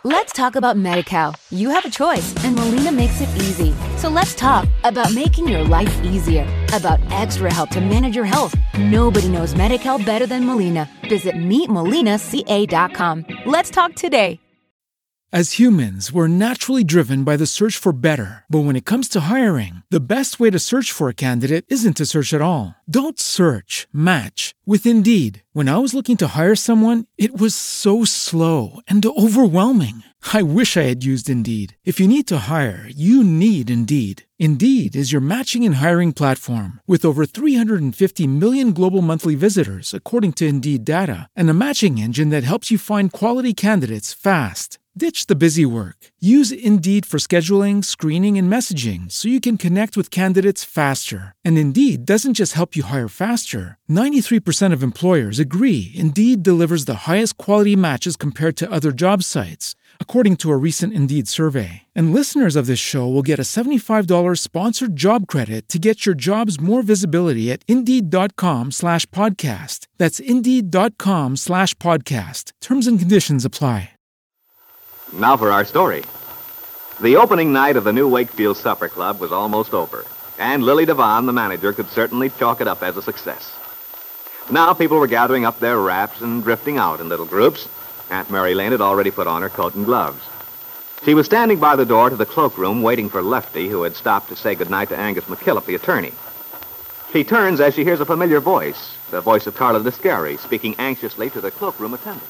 Let's talk about Medi-Cal. You have a choice, and Molina makes it easy. So let's talk about making your life easier, about extra help to manage your health. Nobody knows Medi-Cal better than Molina. Visit meetmolinaca.com. Let's talk today. As humans, we're naturally driven by the search for better. But when it comes to hiring, the best way to search for a candidate isn't to search at all. Don't search, match with Indeed. When I was looking to hire someone, it was so slow and overwhelming. I wish I had used Indeed. If you need to hire, you need Indeed. Indeed is your matching and hiring platform with over 350 million global monthly visitors, according to Indeed data, and a matching engine that helps you find quality candidates fast. Ditch the busy work. Use Indeed for scheduling, screening, and messaging so you can connect with candidates faster. And Indeed doesn't just help you hire faster. 93% of employers agree Indeed delivers the highest quality matches compared to other job sites, according to a recent Indeed survey. And listeners of this show will get a $75 sponsored job credit to get your jobs more visibility at Indeed.com/podcast. That's Indeed.com/podcast. Terms and conditions apply. Now for our story. The opening night of the new Wakefield Supper Club was almost over, and Lily Devon, the manager, could certainly chalk it up as a success. Now people were gathering up their wraps and drifting out in little groups. Aunt Mary Lane had already put on her coat and gloves. She was standing by the door to the cloakroom waiting for Lefty, who had stopped to say goodnight to Angus McKillop, the attorney. She turns as she hears a familiar voice, the voice of Carla Descari, speaking anxiously to the cloakroom attendant.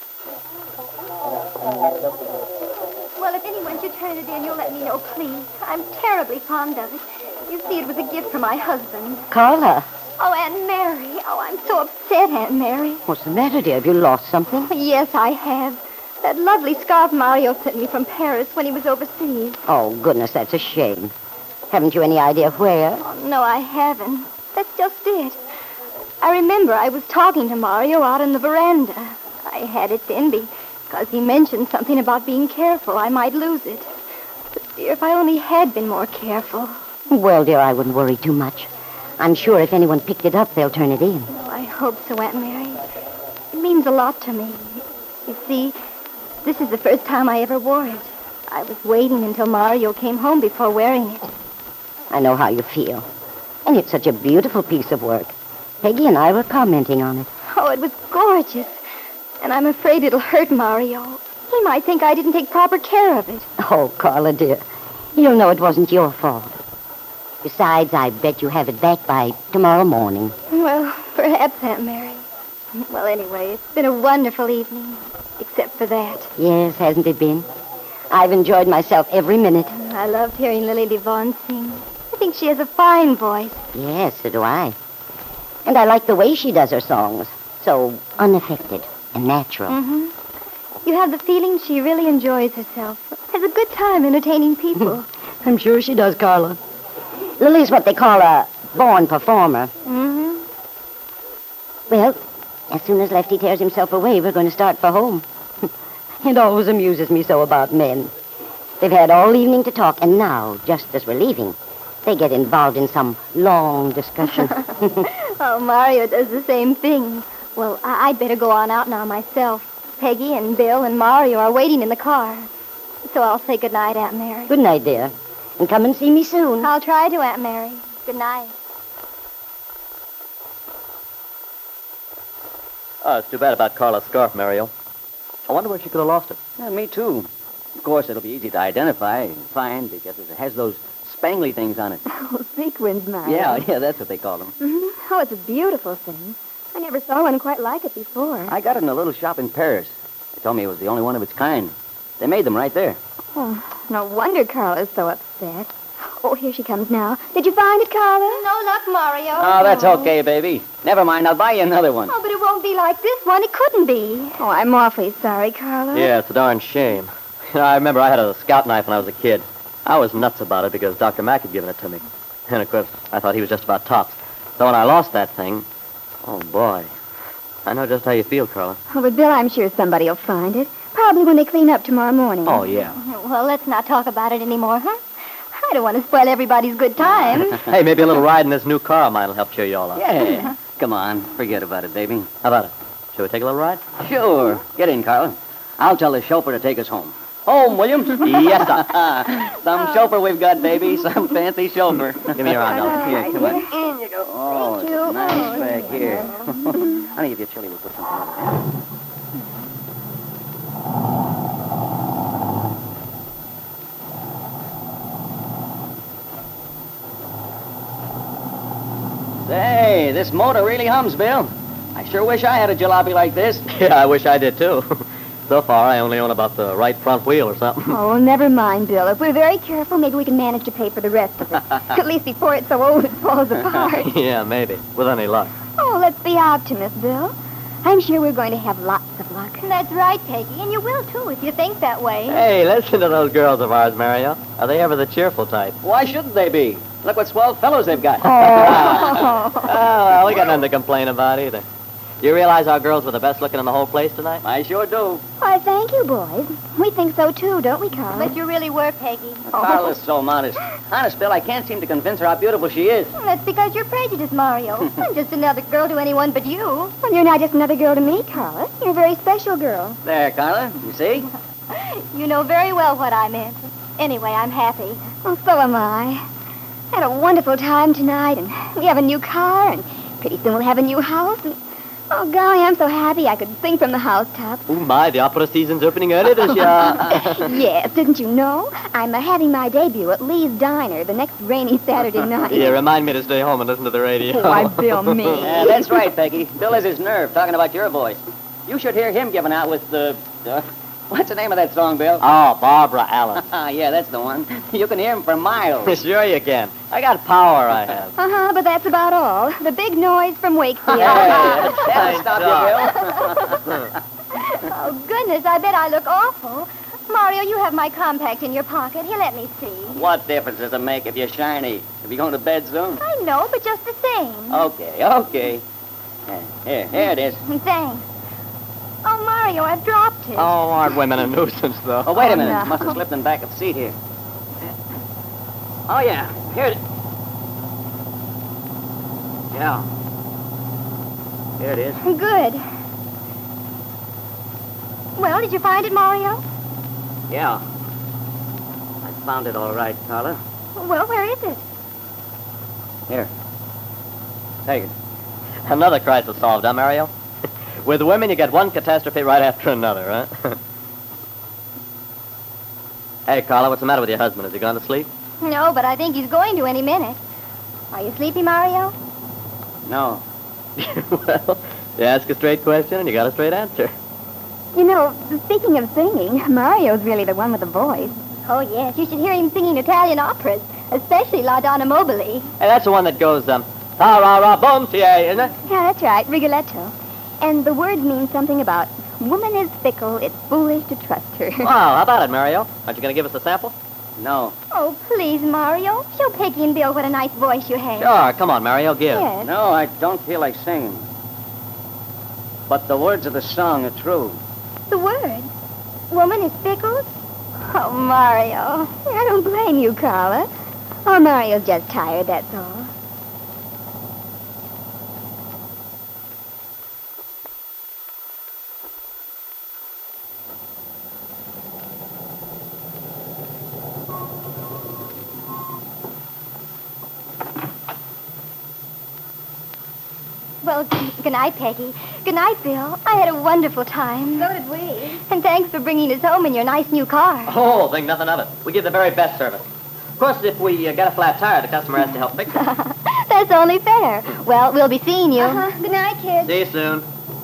Well, if anyone should turn it in, you'll let me know, please. I'm terribly fond of it. You see, it was a gift from my husband. Carla. Oh, Aunt Mary. Oh, I'm so upset, Aunt Mary. What's the matter, dear? Have you lost something? Yes, I have. That lovely scarf Mario sent me from Paris when he was overseas. Oh, goodness, that's a shame. Haven't you any idea where? Oh, no, I haven't. That's just it. I remember I was talking to Mario out on the veranda. I had it then because he mentioned something about being careful. I might lose it. But, dear, if I only had been more careful. Well, dear, I wouldn't worry too much. I'm sure if anyone picked it up, they'll turn it in. Oh, I hope so, Aunt Mary. It means a lot to me. You see, this is the first time I ever wore it. I was waiting until Mario came home before wearing it. I know how you feel. And it's such a beautiful piece of work. Peggy and I were commenting on it. Oh, it was gorgeous. And I'm afraid it'll hurt Mario. He might think I didn't take proper care of it. Oh, Carla, dear. You'll know it wasn't your fault. Besides, I bet you have it back by tomorrow morning. Well, perhaps, Aunt Mary. Well, anyway, it's been a wonderful evening, except for that. Yes, hasn't it been? I've enjoyed myself every minute. I loved hearing Lily Devon sing. I think she has a fine voice. Yes, so do I. And I like the way she does her songs. So unaffected and natural. Mm-hmm. You have the feeling she really enjoys herself. Has a good time entertaining people. I'm sure she does, Carla. Lily's what they call a born performer. Mm-hmm. Well, as soon as Lefty tears himself away, we're going to start for home. It always amuses me so about men. They've had all evening to talk, and now, just as we're leaving, they get involved in some long discussion. Oh, Mario does the same thing. Well, I'd better go on out now myself. Peggy and Bill and Mario are waiting in the car. So I'll say good night, Aunt Mary. Good night, dear. And come and see me soon. I'll try to, Aunt Mary. Good night. Oh, it's too bad about Carla's scarf, Mario. I wonder where she could have lost it. Yeah, me too. Of course, it'll be easy to identify and find because it has those spangly things on it. Oh, sequins, Mario. Yeah, that's what they call them. Mm-hmm. Oh, it's a beautiful thing. I never saw one quite like it before. I got it in a little shop in Paris. They told me it was the only one of its kind. They made them right there. Oh, no wonder Carla is so upset. Oh, here she comes now. Did you find it, Carla? No luck, Mario. Oh, that's okay, baby. Never mind. I'll buy you another one. Oh, but it won't be like this one. It couldn't be. Oh, I'm awfully sorry, Carla. Yeah, it's a darn shame. You know, I remember I had a scout knife when I was a kid. I was nuts about it because Dr. Mack had given it to me. And, of course, I thought he was just about tops. So when I lost that thing, oh, boy. I know just how you feel, Carla. Oh, but Bill, I'm sure somebody will find it. Probably when they clean up tomorrow morning. Oh, yeah. Well, let's not talk about it anymore, huh? I don't want to spoil everybody's good time. Hey, maybe a little ride in this new car of mine will help cheer you all up. Yeah. Come on, forget about it, baby. How about it? Shall we take a little ride? Sure. Get in, Carla. I'll tell the chauffeur to take us home. Home, William? Yes, sir. Some chauffeur we've got, baby. Some fancy chauffeur. Give me your arm, Dolly. Here, come on. In you go. Oh, Thank it's you. nice back here. Honey, if you're chilly, we'll put something on it. Say, this motor really hums, Bill. I sure wish I had a jalopy like this. Yeah, I wish I did, too. So far, I only own about the right front wheel or something. Oh, never mind, Bill. If we're very careful, maybe we can manage to pay for the rest of it. At least before it's so old it falls apart. Yeah, maybe. With any luck. Oh, let's be optimists, Bill. I'm sure we're going to have lots of luck. That's right, Peggy, and you will, too, if you think that way. Hey, listen to those girls of ours, Mario. Are they ever the cheerful type? Why shouldn't they be? Look what swell fellows they've got. Oh, well, we got nothing to complain about either. You realize our girls were the best looking in the whole place tonight? I sure do. Why, thank you, boys. We think so, too, don't we, Carl? But you really were, Peggy. Carla's so modest. Honest, Bill, I can't seem to convince her how beautiful she is. That's because you're prejudiced, Mario. I'm just another girl to anyone but you. Well, you're not just another girl to me, Carla. You're a very special girl. There, Carla, you see? You know very well what I meant. Anyway, I'm happy. Well, so am I. Had a wonderful time tonight, and we have a new car, and pretty soon we'll have a new house, and oh, golly, I'm so happy I could sing from the housetops. Oh, my, the opera season's opening early this year. Yes, didn't you know? I'm having my debut at Lee's Diner the next rainy Saturday night. Yeah, remind me to stay home and listen to the radio. Why, Bill, me. Yeah, that's right, Peggy. Bill has his nerve talking about your voice. You should hear him giving out with the... what's the name of that song, Bill? Oh, Barbara Allen. Yeah, that's the one. You can hear him for miles. Sure you can. I got power, I have. Uh-huh, but that's about all. The big noise from Wakefield. That'll stop you, Bill. Oh, goodness, I bet I look awful. Mario, you have my compact in your pocket. Here, let me see. What difference does it make if you're shiny? If you're going to bed soon? I know, but just the same. Okay. Here it is. Thanks. Oh, Mario, I've dropped it. Oh, aren't women a nuisance, though? Oh, wait a minute. no. Must have slipped in the back of the seat here. Oh, yeah. Here it is. Yeah. Here it is. Good. Well, did you find it, Mario? Yeah. I found it all right, Carla. Well, where is it? Here. Take it. Another crisis solved, huh, Mario? With women, you get one catastrophe right after another, huh? Hey, Carla, what's the matter with your husband? Has he gone to sleep? No, but I think he's going to any minute. Are you sleepy, Mario? No. Well, you ask a straight question and you got a straight answer. You know, speaking of singing, Mario's really the one with the voice. Oh, yes. You should hear him singing Italian operas, especially La Donna Mobile. Hey, that's the one that goes, ta-ra-ra-bum-tie, isn't it? Yeah, that's right, Rigoletto. And the words mean something about, woman is fickle, it's foolish to trust her. Wow, how about it, Mario? Aren't you going to give us a sample? No. Oh, please, Mario. Show Peggy and Bill what a nice voice you have. Sure, come on, Mario, give. Yes. No, I don't feel like singing. But the words of the song are true. The words? Woman is fickle? Oh, Mario. I don't blame you, Carla. Oh, Mario's just tired, that's all. Well, good night, Peggy. Good night, Bill. I had a wonderful time. So did we. And thanks for bringing us home in your nice new car. Oh, think nothing of it. We give the very best service. Of course, if we get a flat tire, the customer has to help fix it. That's only fair. Well, we'll be seeing you. Good night, kids. See you soon.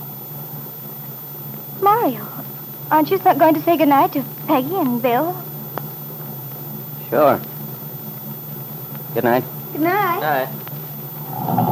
Mario, aren't you going to say good night to Peggy and Bill? Sure. Good night. Good night. All right.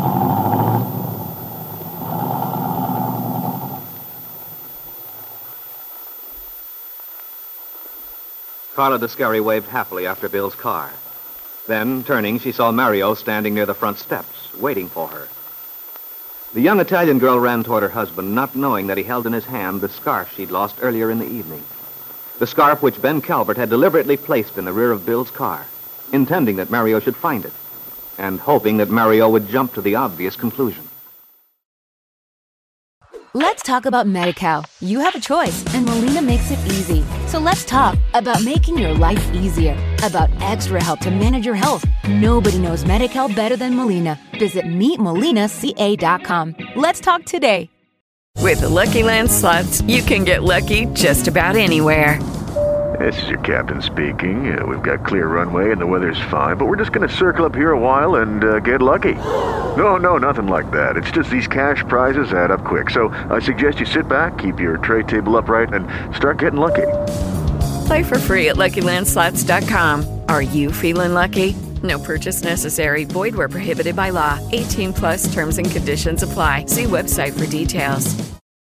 Carla Descari waved happily after Bill's car. Then, turning, she saw Mario standing near the front steps, waiting for her. The young Italian girl ran toward her husband, not knowing that he held in his hand the scarf she'd lost earlier in the evening. The scarf which Ben Calvert had deliberately placed in the rear of Bill's car, intending that Mario should find it, and hoping that Mario would jump to the obvious conclusion. Let's talk about Medi-Cal. You have a choice, and Molina makes it easy. So let's talk about making your life easier, about extra help to manage your health. Nobody knows Medi-Cal better than Molina. Visit meetmolinaca.com. Let's talk today. With the Lucky Land Slots, you can get lucky just about anywhere. This is your captain speaking. We've got clear runway and the weather's fine, but we're just going to circle up here a while and get lucky. No, nothing like that. It's just these cash prizes add up quick. So I suggest you sit back, keep your tray table upright, and start getting lucky. Play for free at LuckyLandSlots.com. Are you feeling lucky? No purchase necessary. Void where prohibited by law. 18+ terms and conditions apply. See website for details.